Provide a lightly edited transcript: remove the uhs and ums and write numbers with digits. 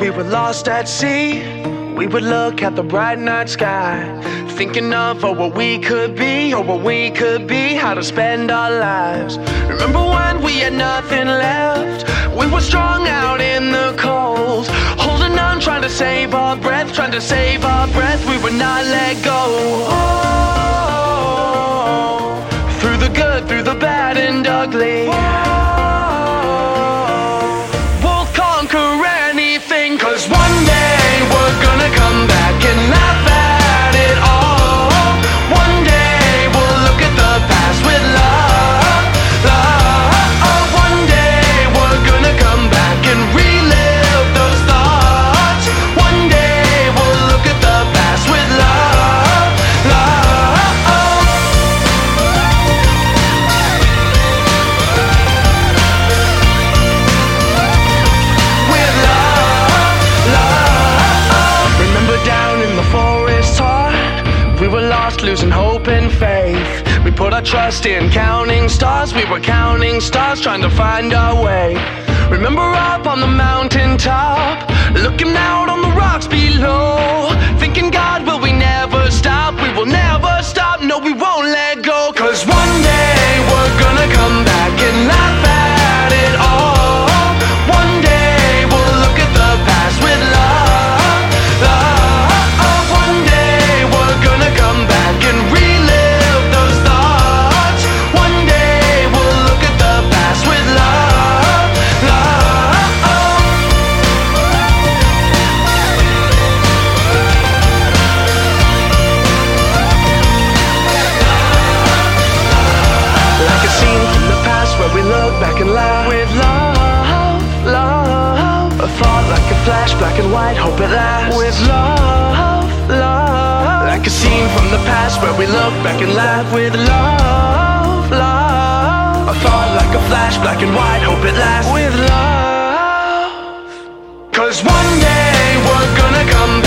we were lost at sea, we would look at the bright night sky, thinking of what we could be, what we could be, how to spend our lives. Remember when we had nothing left? We were strung out in the cold, holding on, trying to save our breath, trying to save our breath. We would not let go. Through the good, through the bad and ugly, we'll conquer anything, 'cause one day we're gonna come back and laugh at it all. One day we'll look at the past with love, love. One day we're gonna come back and relive those thoughts. One day we'll look at the past with love, love. With love, love. Remember down in the forest heart, we were lost, losing hope and faith. We put our trust in counting stars. We were counting stars, trying to find our way. Remember up on the mountain top, looking out on the rocks below, thinking, God, will we never stop? We will never stop, no, we won't let go. 'Cause one day we're gonna come back and laugh at it all. One day we'll look at the past with love, love. One day we're gonna come back and relive those thoughts. One day we'll look at the past with love, love. Like a scene from the past where we look back and laugh with love, love. A thought like a flash, black and white, hope it lasts with love, love. Like a scene from the past where we look back and laugh with love, love. A thought like a flash, black and white, hope it lasts with love. 'Cause one day we're gonna come